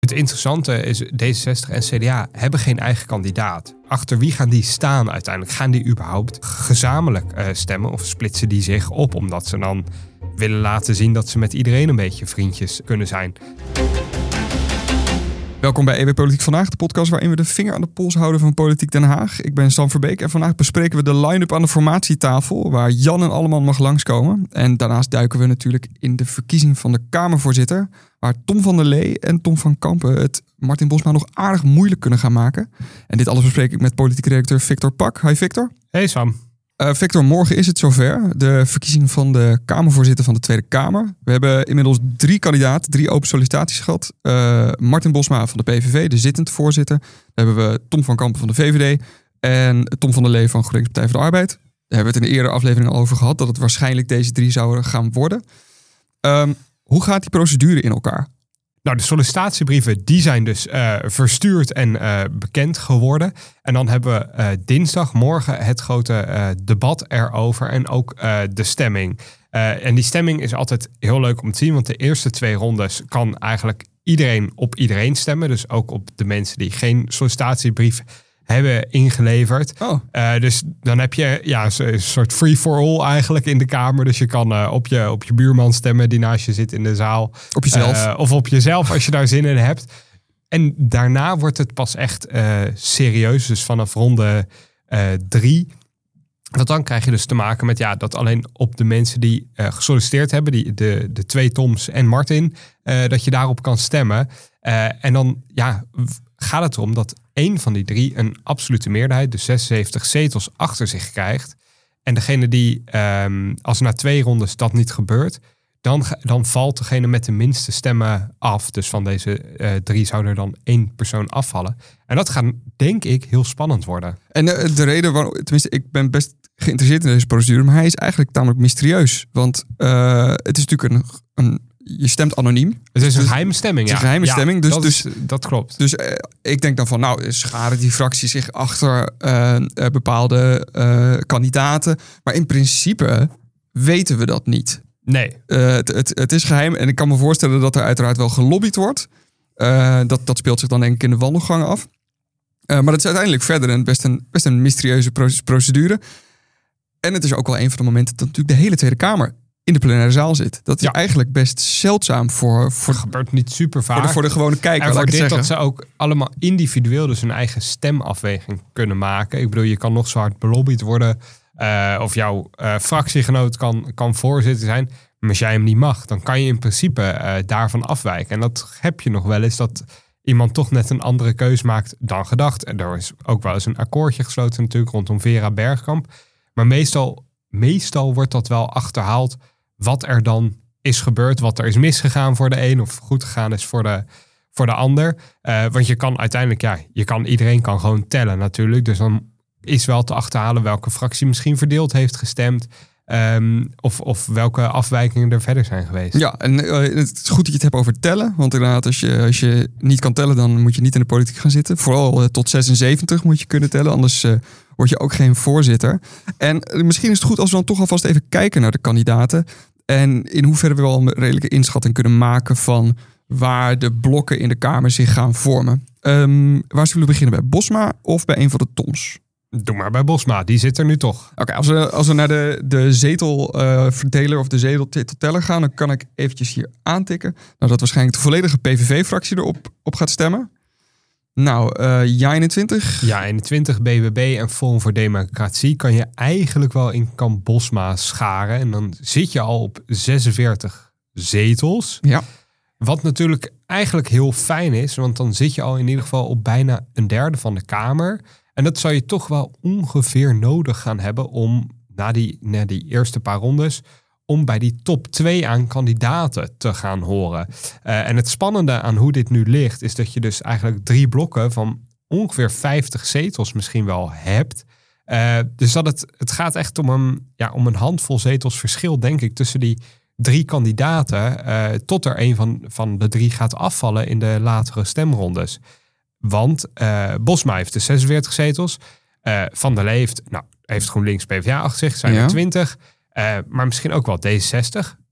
Het interessante is, D66 en CDA hebben geen eigen kandidaat. Achter wie gaan die staan uiteindelijk? Gaan die überhaupt gezamenlijk stemmen of splitsen die zich op? Omdat ze dan willen laten zien dat ze met iedereen een beetje vriendjes kunnen zijn. Welkom bij EW Politiek Vandaag, de podcast waarin we de vinger aan de pols houden van Politiek Den Haag. Ik ben Sam Verbeek en vandaag bespreken we de line-up aan de formatietafel, waar Jan en Alleman mag langskomen. En daarnaast duiken we natuurlijk in de verkiezing van de Kamervoorzitter, waar Tom van der Lee en Tom van Kampen het Martin Bosma nog aardig moeilijk kunnen gaan maken. En dit alles bespreek ik met politiek redacteur Victor Pak. Hi Victor. Hey Sam. Victor, morgen is het zover. De verkiezing van de Kamervoorzitter van de Tweede Kamer. We hebben inmiddels 3 kandidaten, 3 open sollicitaties gehad. Martin Bosma van de PVV, de zittend voorzitter. Dan hebben we Tom van Kampen van de VVD en Tom van der Lee van GroenLinks Partij voor de Arbeid. Daar hebben we het in de eerdere aflevering al over gehad, dat het waarschijnlijk deze 3 zouden gaan worden. Hoe gaat die procedure in elkaar? Nou, de sollicitatiebrieven die zijn dus verstuurd en bekend geworden. En dan hebben we dinsdag, morgen, het grote debat erover en ook de stemming. En die stemming is altijd heel leuk om te zien, want de eerste 2 rondes kan eigenlijk iedereen op iedereen stemmen. Dus ook op de mensen die geen sollicitatiebrief hebben ingeleverd. Dus dan heb je een soort free-for-all eigenlijk in de Kamer. Dus je kan op je buurman stemmen die naast je zit in de zaal. Op jezelf. Of op jezelf als je daar zin in hebt. En daarna wordt het pas echt serieus. Dus vanaf ronde 3. Want dan krijg je dus te maken met dat alleen op de mensen die gesolliciteerd hebben. De 2 Toms en Martin. Dat je daarop kan stemmen. En dan gaat het erom dat 1 van die 3 een absolute meerderheid, dus 76 zetels achter zich krijgt. En degene die, als na 2 rondes dat niet gebeurt, dan valt degene met de minste stemmen af. Dus van deze 3 zou er dan 1 persoon afvallen. En dat gaat, denk ik, heel spannend worden. En de reden waarom, tenminste, ik ben best geïnteresseerd in deze procedure, maar hij is eigenlijk tamelijk mysterieus. Want het is natuurlijk je stemt anoniem. Het is een geheime stemming, Het is een geheime stemming. Dat klopt. Dus ik denk dan van, scharen die fracties zich achter bepaalde kandidaten. Maar in principe weten we dat niet. Nee. Het is geheim en ik kan me voorstellen dat er uiteraard wel gelobbyd wordt. Dat speelt zich dan denk ik in de wandelgangen af. Maar dat is uiteindelijk verder best een mysterieuze procedure. En het is ook wel een van de momenten dat natuurlijk de hele Tweede Kamer in de plenaire zaal zit. Dat is eigenlijk best zeldzaam voor het gebeurt niet super vaak. Voor de gewone kijker. En voor dit dat ze ook allemaal individueel dus hun eigen stemafweging kunnen maken. Ik bedoel, je kan nog zo hard belobbyd worden. Of jouw fractiegenoot kan voorzitter zijn. Maar als jij hem niet mag, dan kan je in principe daarvan afwijken. En dat heb je nog wel eens, dat iemand toch net een andere keus maakt dan gedacht. En er is ook wel eens een akkoordje gesloten natuurlijk rondom Vera Bergkamp. Maar meestal wordt dat wel achterhaald wat er dan is gebeurd, wat er is misgegaan voor de een of goed gegaan is voor de ander. Want je kan uiteindelijk, iedereen kan gewoon tellen natuurlijk. Dus dan is wel te achterhalen welke fractie misschien verdeeld heeft gestemd. Of welke afwijkingen er verder zijn geweest. Ja, en het is goed dat je het hebt over tellen. Want inderdaad, als je niet kan tellen, dan moet je niet in de politiek gaan zitten. Vooral tot 76 moet je kunnen tellen, anders word je ook geen voorzitter. En misschien is het goed als we dan toch alvast even kijken naar de kandidaten. En in hoeverre we wel een redelijke inschatting kunnen maken van waar de blokken in de Kamer zich gaan vormen. Waar zullen we beginnen? Bij Bosma of bij een van de Toms? Doe maar bij Bosma, die zit er nu toch. Oké, als we naar de zetelverdeler of de zetelteller gaan, dan kan ik eventjes hier aantikken. Dat waarschijnlijk de volledige PVV-fractie erop gaat stemmen. Nou, Ja21. Ja21, BBB en Forum voor Democratie kan je eigenlijk wel in kamp Bosma scharen. En dan zit je al op 46 zetels. Ja. Wat natuurlijk eigenlijk heel fijn is, want dan zit je al in ieder geval op bijna 1/3 van de Kamer. En dat zou je toch wel ongeveer nodig gaan hebben om na die eerste paar rondes, om bij die top 2 aan kandidaten te gaan horen. En het spannende aan hoe dit nu ligt, is dat je dus eigenlijk 3 blokken van ongeveer 50 zetels misschien wel hebt. Dus dat het gaat echt om een handvol zetels verschil, denk ik, tussen die 3 kandidaten, tot er een van de 3 gaat afvallen in de latere stemrondes. Want Bosma heeft dus 46 zetels. Van der Lee heeft GroenLinks PvdA achter zich, zijn er 20. Maar misschien ook wel D66.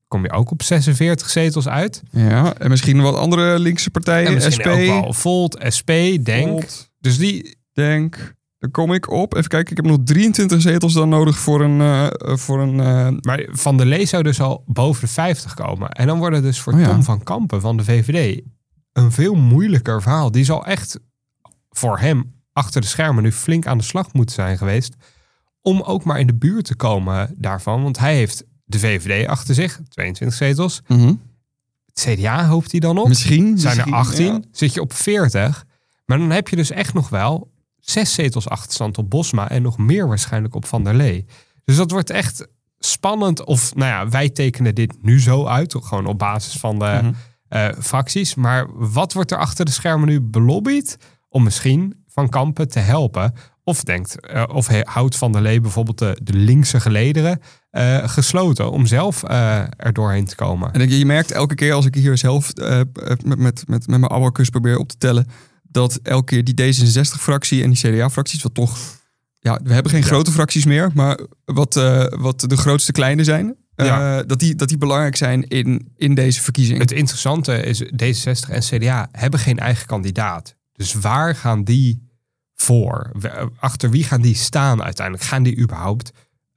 kom je ook op 46 zetels uit. Ja, en misschien wat andere linkse partijen. En misschien SP. ook wel Volt, SP, Denk. Volt, Dus die... Denk. Daar kom ik op. Even kijken, ik heb nog 23 zetels dan nodig voor een... Maar Van der Lee zou dus al boven de 50 komen. En dan wordt het dus voor Tom van Kampen van de VVD een veel moeilijker verhaal. Die zal echt voor hem achter de schermen nu flink aan de slag moeten zijn geweest om ook maar in de buurt te komen daarvan. Want hij heeft de VVD achter zich, 22 zetels. Mm-hmm. Het CDA hoopt hij dan op. Misschien. Zijn er 18, ja. zit je op 40. Maar dan heb je dus echt nog wel 6 zetels achterstand op Bosma en nog meer waarschijnlijk op Van der Lee. Dus dat wordt echt spannend. Of nou ja, wij tekenen dit nu zo uit, gewoon op basis van de fracties. Maar wat wordt er achter de schermen nu belobbyd om misschien Van Kampen te helpen? Of houdt Van der Lee bijvoorbeeld de linkse gelederen gesloten om zelf er doorheen te komen? En je merkt elke keer als ik hier zelf met mijn abacus probeer op te tellen, dat elke keer die D66-fractie en die CDA-fracties, wat toch... Ja, we hebben geen grote fracties meer, maar wat de grootste kleine zijn, dat die belangrijk zijn in deze verkiezing. Het interessante is, D66 en CDA hebben geen eigen kandidaat. Dus waar gaan die voor? Achter wie gaan die staan uiteindelijk? Gaan die überhaupt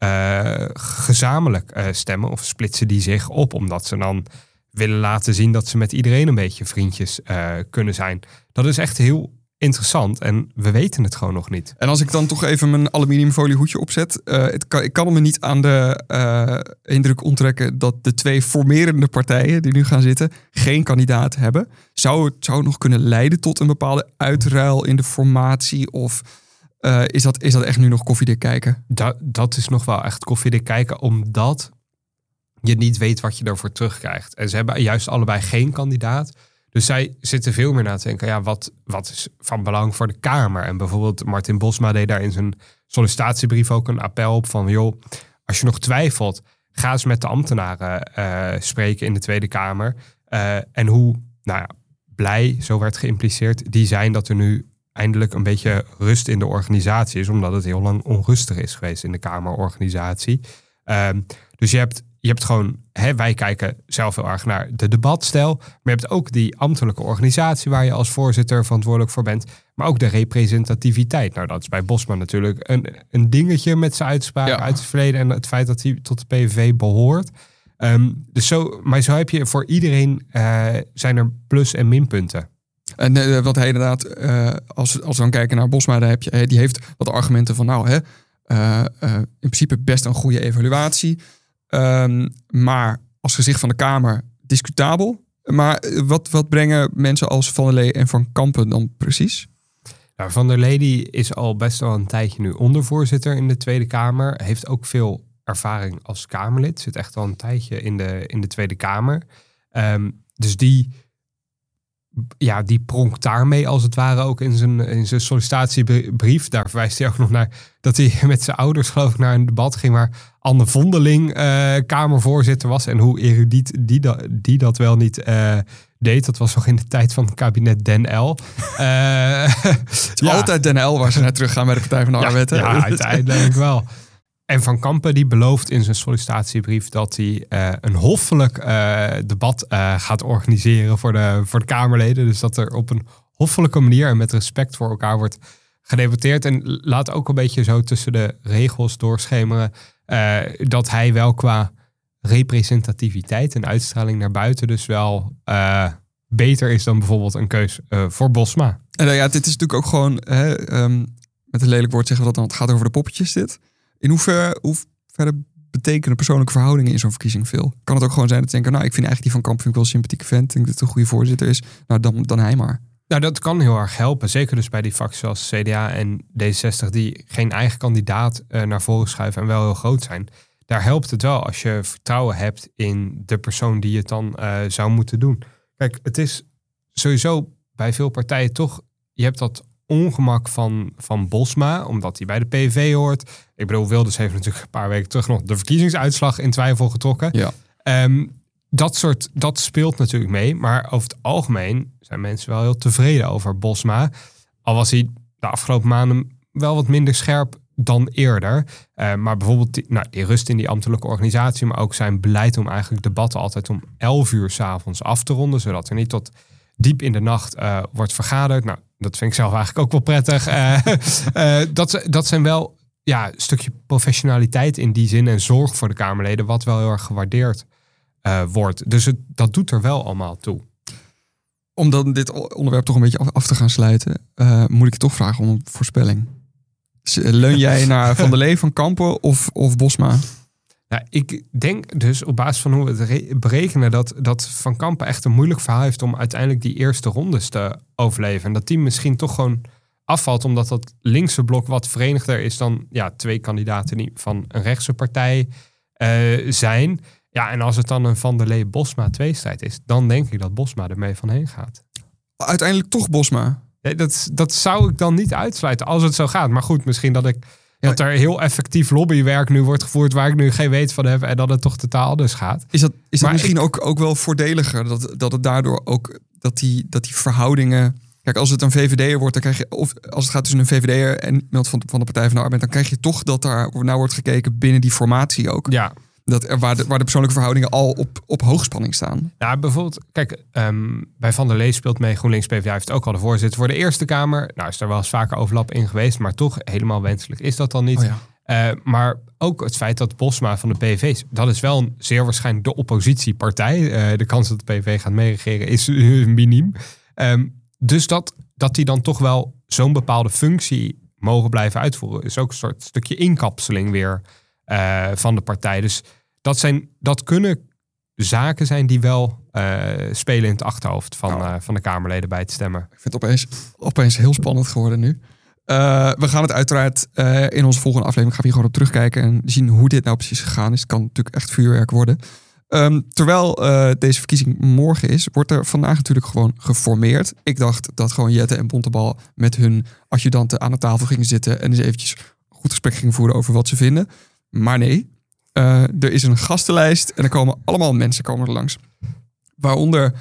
gezamenlijk stemmen? Of splitsen die zich op omdat ze dan willen laten zien dat ze met iedereen een beetje vriendjes kunnen zijn? Dat is echt heel interessant en we weten het gewoon nog niet. En als ik dan toch even mijn aluminiumfolie hoedje opzet. Ik kan me niet aan de indruk onttrekken dat de 2 formerende partijen die nu gaan zitten geen kandidaat hebben. Zou het nog kunnen leiden tot een bepaalde uitruil in de formatie? Of is dat echt nu nog koffiedik kijken? Dat is nog wel echt koffiedik kijken, omdat je niet weet wat je ervoor terugkrijgt. En ze hebben juist allebei geen kandidaat. Dus zij zitten veel meer na te denken, ja, wat is van belang voor de Kamer? En bijvoorbeeld Martin Bosma deed daar in zijn sollicitatiebrief ook een appel op van, joh, als je nog twijfelt, ga eens met de ambtenaren spreken in de Tweede Kamer. En hoe blij, zo werd geïmpliceerd, die zijn dat er nu eindelijk een beetje rust in de organisatie is, omdat het heel lang onrustig is geweest in de Kamerorganisatie. Dus je hebt gewoon, wij kijken zelf heel erg naar de debatstijl, maar je hebt ook die ambtelijke organisatie waar je als voorzitter verantwoordelijk voor bent, maar ook de representativiteit. Nou, dat is bij Bosma natuurlijk een dingetje met zijn uitspraak uit het verleden en het feit dat hij tot de PVV behoort. Dus zo heb je voor iedereen zijn er plus- en minpunten. En wat hij inderdaad, als we dan kijken naar Bosma, die heeft wat argumenten van in principe best een goede evaluatie. Maar als gezicht van de Kamer discutabel. Maar wat brengen mensen als Van der Lee en Van Kampen dan precies? Nou, Van der Lee die is al best wel een tijdje nu ondervoorzitter in de Tweede Kamer. Heeft ook veel ervaring als Kamerlid. Zit echt al een tijdje in de Tweede Kamer. Dus die pronkt daarmee als het ware ook in zijn sollicitatiebrief. Daar verwijst hij ook nog naar dat hij met zijn ouders geloof ik naar een debat ging waar Anne Vondeling Kamervoorzitter was. En hoe erudiet die dat wel niet deed. Dat was nog in de tijd van het kabinet Den L. Het is altijd Den L waar ze naar teruggaan bij de Partij van de Arbeid. Ja, uiteindelijk wel. En Van Kampen die belooft in zijn sollicitatiebrief dat hij een hoffelijk debat gaat organiseren voor de Kamerleden. Dus dat er op een hoffelijke manier en met respect voor elkaar wordt gedebatteerd. En laat ook een beetje zo tussen de regels doorschemeren dat hij wel qua representativiteit en uitstraling naar buiten dus wel beter is dan bijvoorbeeld een keus voor Bosma. En dit is natuurlijk ook gewoon, met een lelijk woord zeggen we dat dan, het gaat over de poppetjes dit. In hoeverre betekenen persoonlijke verhoudingen in zo'n verkiezing veel? Kan het ook gewoon zijn dat ze denken, ik vind eigenlijk die Van Kampen wel een sympathieke vent. Ik denk dat het een goede voorzitter is. Nou, dan hij maar. Nou, dat kan heel erg helpen. Zeker dus bij die fracties zoals CDA en D66 die geen eigen kandidaat naar voren schuiven en wel heel groot zijn. Daar helpt het wel als je vertrouwen hebt in de persoon die het dan zou moeten doen. Kijk, het is sowieso bij veel partijen toch, je hebt dat ongemak van Bosma, omdat hij bij de PVV hoort. Ik bedoel, Wilders heeft natuurlijk een paar weken terug nog de verkiezingsuitslag in twijfel getrokken. Ja. Dat speelt natuurlijk mee, maar over het algemeen zijn mensen wel heel tevreden over Bosma. Al was hij de afgelopen maanden wel wat minder scherp dan eerder. Maar bijvoorbeeld die rust in die ambtelijke organisatie, maar ook zijn beleid om eigenlijk debatten altijd om 11 uur 's avonds af te ronden, zodat er niet tot diep in de nacht wordt vergaderd. Nou, dat vind ik zelf eigenlijk ook wel prettig. Dat zijn wel een stukje professionaliteit in die zin en zorg voor de Kamerleden, wat wel heel erg gewaardeerd wordt. Dus dat doet er wel allemaal toe. Om dan dit onderwerp toch een beetje af te gaan sluiten, moet ik je toch vragen om een voorspelling. Leun jij naar Van der Lee, Van Kampen of Bosma? Nou, ik denk dus op basis van hoe we het berekenen dat Van Kampen echt een moeilijk verhaal heeft om uiteindelijk die eerste rondes te overleven. En dat team misschien toch gewoon afvalt omdat dat linkse blok wat verenigder is dan 2 kandidaten die van een rechtse partij zijn. Ja, en als het dan een Van der Lee-Bosma tweestrijd is, dan denk ik dat Bosma ermee van heen gaat. Uiteindelijk toch Bosma? Nee, dat zou ik dan niet uitsluiten als het zo gaat. Maar goed, misschien dat er heel effectief lobbywerk nu wordt gevoerd waar ik nu geen weet van heb en dat het toch totaal dus gaat. Is dat misschien ook wel voordeliger? Dat het daardoor ook, dat die verhoudingen... Kijk, als het een VVD'er wordt, dan krijg je... Of als het gaat tussen een VVD'er en iemand van de Partij van de Arbeid, dan krijg je toch dat daar naar wordt gekeken binnen die formatie ook. Ja. Waar de persoonlijke verhoudingen al op hoogspanning staan. Ja, bijvoorbeeld, kijk, bij Van der Lee speelt mee. GroenLinks PvdA heeft ook al de voorzitter voor de Eerste Kamer. Nou, is er wel eens vaker overlap in geweest, maar toch helemaal wenselijk is dat dan niet. Oh ja. Maar ook het feit dat Bosma van de PVV is, dat is wel zeer waarschijnlijk de oppositiepartij. De kans dat de PVV gaat meeregeren is miniem. Dus dat die dan toch wel zo'n bepaalde functie mogen blijven uitvoeren, is ook een soort stukje inkapseling weer van de partij. Dus dat kunnen zaken zijn die wel spelen in het achterhoofd van de Kamerleden bij het stemmen. Ik vind het opeens heel spannend geworden nu. We gaan het uiteraard in onze volgende aflevering gaan we hier gewoon op terugkijken en zien hoe dit nou precies gegaan is. Het kan natuurlijk echt vuurwerk worden. Terwijl deze verkiezing morgen is, wordt er vandaag natuurlijk gewoon geformeerd. Ik dacht dat gewoon Jette en Bontebal met hun adjudanten aan de tafel gingen zitten en eens eventjes een goed gesprek gingen voeren over wat ze vinden. Maar nee, er is een gastenlijst en er komen allemaal mensen er langs. Waaronder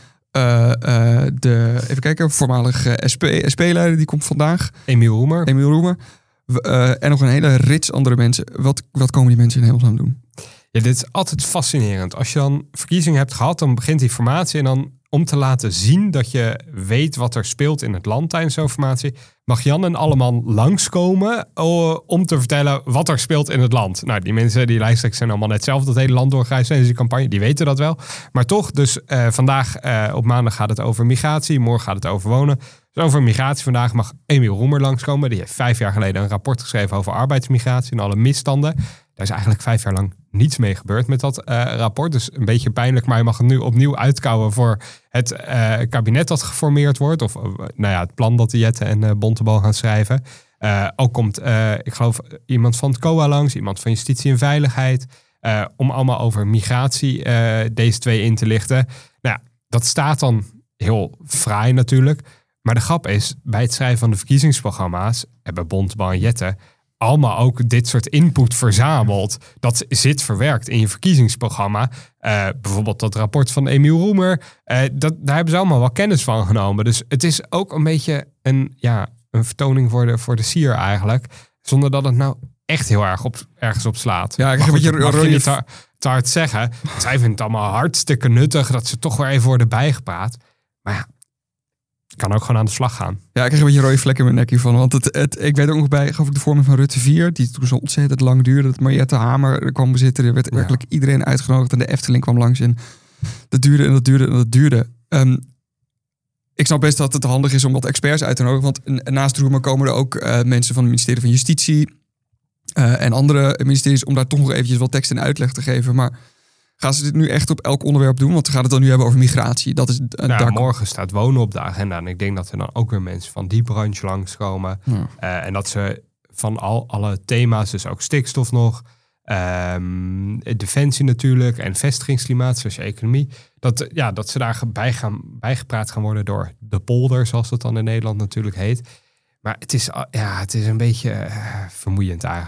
even kijken, voormalig SP-leider, die komt vandaag. Emiel Roemer. En nog een hele rits andere mensen. Wat komen die mensen in hemelsnaam doen? Ja, dit is altijd fascinerend. Als je dan verkiezingen hebt gehad, dan begint die formatie. En dan om te laten zien dat je weet wat er speelt in het land tijdens zo'n formatie, mag Jan en Alleman langskomen om te vertellen wat er speelt in het land. Nou, die mensen, die lijsttrekkers zijn allemaal net zelf dat hele land doorgereisd tijdens die campagne. Die weten dat wel. Maar toch, dus vandaag op maandag gaat het over migratie. Morgen gaat het over wonen. Dus over migratie vandaag mag Emiel Roemer langskomen. Die heeft 5 jaar geleden een rapport geschreven over arbeidsmigratie en alle misstanden. Daar is eigenlijk 5 jaar lang niets mee gebeurd met dat rapport. Dus een beetje pijnlijk, maar je mag het nu opnieuw uitkouwen voor het kabinet dat geformeerd wordt. Of het plan dat de Jette en Bontebal gaan schrijven. Ook komt, ik geloof, iemand van het COA langs, iemand van Justitie en Veiligheid. Om allemaal over migratie deze 2 in te lichten. Nou ja, dat staat dan heel fraai natuurlijk. Maar de grap is, bij het schrijven van de verkiezingsprogramma's hebben Bontebal en Jette allemaal ook dit soort input verzameld. Dat zit verwerkt in je verkiezingsprogramma. Bijvoorbeeld dat rapport van Emiel Roemer. Daar hebben ze allemaal wel kennis van genomen. Dus het is ook een beetje een vertoning voor de sier eigenlijk. Zonder dat het nou echt heel erg ergens op slaat. Ja, ik mag je niet te hard zeggen. Zij vinden het allemaal hartstikke nuttig dat ze toch weer even worden bijgepraat. Maar ja, kan ook gewoon aan de slag gaan. Ja, ik krijg een beetje rode vlek in mijn nek hiervan. Want ik weet ook nog bij, geloof ik, de vorming van Rutte 4... die toen zo ontzettend lang duurde. Dat Mariette Hamer er kwam bezitten. Er werd werkelijk iedereen uitgenodigd. En de Efteling kwam langs. En dat duurde en dat duurde en dat duurde. Ik snap best dat het handig is om wat experts uit te nodigen. Want naast Roemer komen er ook mensen van het ministerie van Justitie... en andere ministeries om daar toch nog eventjes wat tekst en uitleg te geven. Maar gaan ze dit nu echt op elk onderwerp doen? Want we gaan het dan nu hebben over migratie. Dat is, morgen staat wonen op de agenda. En ik denk dat er dan ook weer mensen van die branche langskomen. Ja. En dat ze van alle thema's, dus ook stikstof nog, defensie natuurlijk en vestigingsklimaat, zoals je economie, dat ze daar bijgepraat gaan worden door de polder, zoals dat dan in Nederland natuurlijk heet. Maar het is een beetje vermoeiend eigenlijk.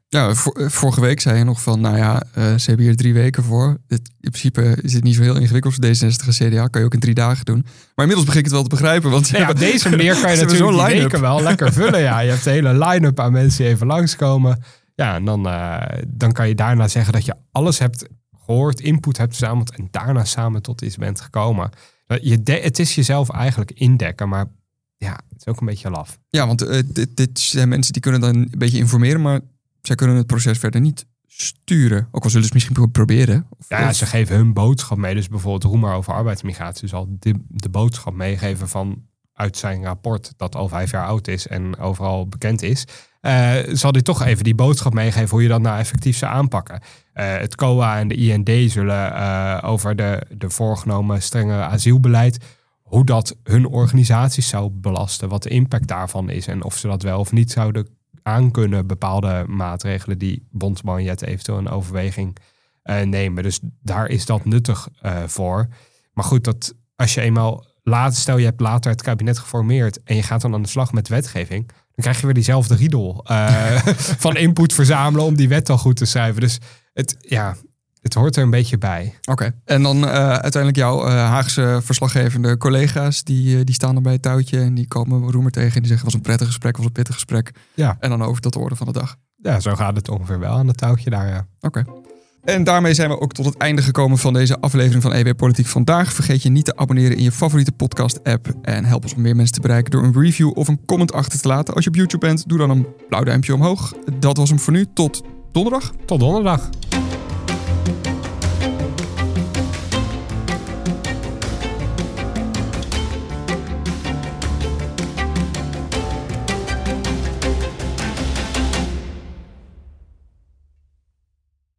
Ja, vorige week zei je nog van, ze hebben hier 3 weken voor. In principe is het niet zo heel ingewikkeld voor D66 en CDA. Kan je ook in 3 dagen doen. Maar inmiddels begin ik het wel te begrijpen. Want op deze manier kan je natuurlijk die weken wel lekker vullen. Ja, je hebt de hele line-up aan mensen die even langskomen. Ja, en dan kan je daarna zeggen dat je alles hebt gehoord, input hebt verzameld en daarna samen tot iets bent gekomen. Het is jezelf eigenlijk indekken, maar ja, het is ook een beetje laf. Ja, want dit zijn mensen die kunnen dan een beetje informeren, maar zij kunnen het proces verder niet sturen. Ook al zullen ze misschien proberen. Ja, ze geven hun boodschap mee. Dus bijvoorbeeld Roemer over arbeidsmigratie zal de boodschap meegeven uit zijn rapport dat al 5 jaar oud is en overal bekend is. Zal hij toch even die boodschap meegeven hoe je dat nou effectief zou aanpakken. Het COA en de IND zullen over de voorgenomen strengere asielbeleid, hoe dat hun organisaties zou belasten, wat de impact daarvan is en of ze dat wel of niet zouden aankunnen, bepaalde maatregelen die Bondsman Jet eventueel in overweging nemen. Dus daar is dat nuttig voor. Maar goed, dat als je eenmaal stel je hebt later het kabinet geformeerd en je gaat dan aan de slag met wetgeving, dan krijg je weer diezelfde riedel van input verzamelen om die wet dan goed te schrijven. Dus het hoort er een beetje bij. Oké. En dan uiteindelijk jouw Haagse verslaggevende collega's, die staan er bij het touwtje en die komen Roemer tegen en die zeggen was een prettig gesprek, was een pittig gesprek. Ja. En dan over tot de orde van de dag. Ja, zo gaat het ongeveer wel aan het touwtje daar, ja. Oké. En daarmee zijn we ook tot het einde gekomen van deze aflevering van EW Politiek Vandaag. Vergeet je niet te abonneren in je favoriete podcast-app. En help ons om meer mensen te bereiken door een review of een comment achter te laten. Als je op YouTube bent, doe dan een blauw duimpje omhoog. Dat was hem voor nu. Tot donderdag. Tot donderdag.